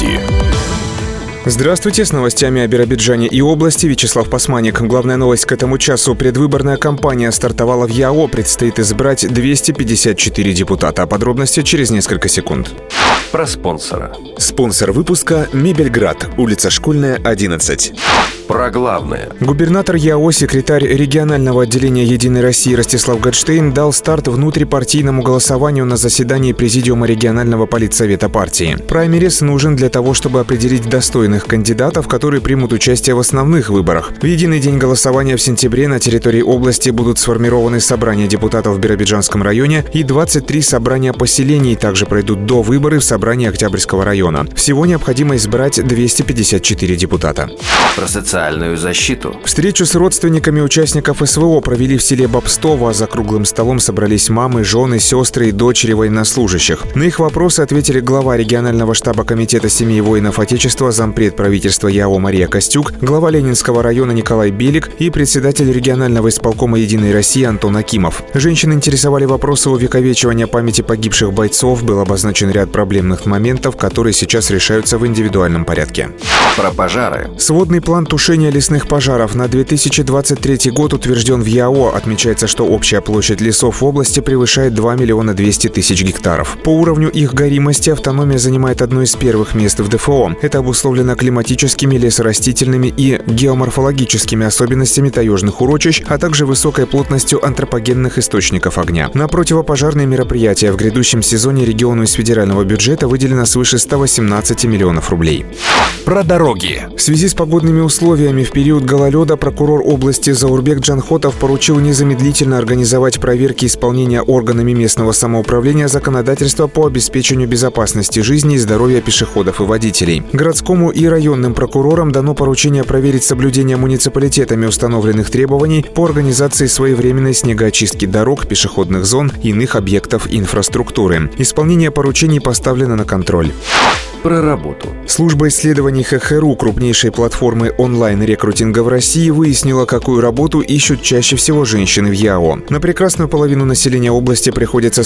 новости. Здравствуйте, с новостями о Биробиджане и области Вячеслав Пасманик. Главная новость к этому часу. Предвыборная кампания стартовала в ЯО. Предстоит избрать 254 депутата. А подробности через несколько секунд. Про спонсора. Спонсор выпуска «Мебельград», улица Школьная, 11. Про главное. Губернатор ЯО, секретарь регионального отделения «Единой России» Ростислав Гадштейн дал старт внутрипартийному голосованию на заседании Президиума регионального политсовета партии. Праймерис нужен для того, чтобы определить достойных кандидатов, которые примут участие в основных выборах. В единый день голосования в сентябре на территории области будут сформированы собрания депутатов в Биробиджанском районе и 23 собрания поселений. Также пройдут довыборы в собрании Октябрьского района. Всего необходимо избрать 254 депутата. Про социальную защиту. Встречу с родственниками участников СВО провели в селе Бобстово. За круглым столом собрались мамы, жены, сестры и дочери военнослужащих. На их вопросы ответили глава регионального штаба комитета семей воинов Отечества, зампред правительства ЯО Мария Костюк, глава Ленинского района Николай Белик и председатель регионального исполкома «Единой России» Антон Акимов. Женщин интересовали вопросы увековечивания памяти погибших бойцов. Был обозначен ряд проблемных моментов, которые сейчас решаются в индивидуальном порядке. Про пожары. Сводный план тушения лесных пожаров на 2023 год утвержден в ЯО. Отмечается, что общая площадь лесов в области превышает 2 миллиона 200 тысяч гектаров. По уровню их горимости автономия занимает одно из первых мест в ДФО. Это обусловлено климатическими, лесорастительными и геоморфологическими особенностями таежных урочищ, а также высокой плотностью антропогенных источников огня. На противопожарные мероприятия в грядущем сезоне региону из федерального бюджета выделено свыше 118 миллионов рублей. Про дороги. В связи с погодными условиями в период гололеда прокурор области Заурбек Джанхотов поручил незамедлительно организовать проверки исполнения органами местного самоуправления законодательства по обеспечению безопасности жизни и здоровья пешеходов и водителей. Городскому и районным прокурорам дано поручение проверить соблюдение муниципалитетами установленных требований по организации своевременной снегоочистки дорог, пешеходных зон и иных объектов инфраструктуры. Исполнение поручений поставлено на контроль. Про работу. Служба исследований ХХРУ, крупнейшей платформы онлайн-рекрутинга в России, выяснила, какую работу ищут чаще всего женщины в ЯО. На прекрасную половину населения области приходится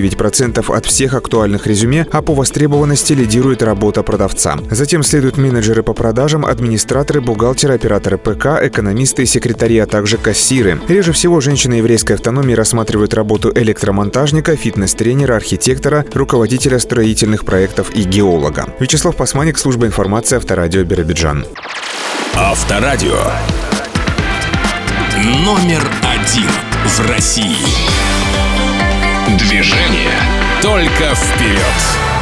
49% от всех актуальных резюме, а по востребованности лидирует работа продавца. Затем следуют менеджеры по продажам, администраторы, бухгалтеры, операторы ПК, экономисты, секретари, а также кассиры. Реже всего женщины еврейской автономии рассматривают работу электромонтажника, фитнес-тренера, архитектора, руководителя строительных проектов и геолога. Вячеслав Пасманик, служба информации Авторадио Биробиджан. Авторадио. Номер 1 в России. Движение только вперед.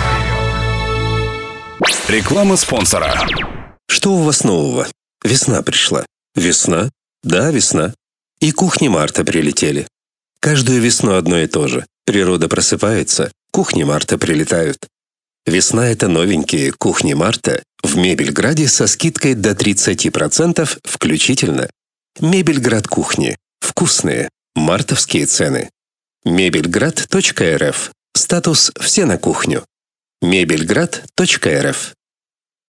Реклама спонсора. Что у вас нового? Весна пришла. Весна? Да, весна. И кухни Марта прилетели. Каждую весну одно и то же. Природа просыпается, кухни Марта прилетают. Весна – это новенькие кухни Марта в Мебельграде со скидкой до 30% включительно. Мебельград кухни. Вкусные. Мартовские цены. Мебельград.рф. Статус «Все на кухню». Мебельград.рф.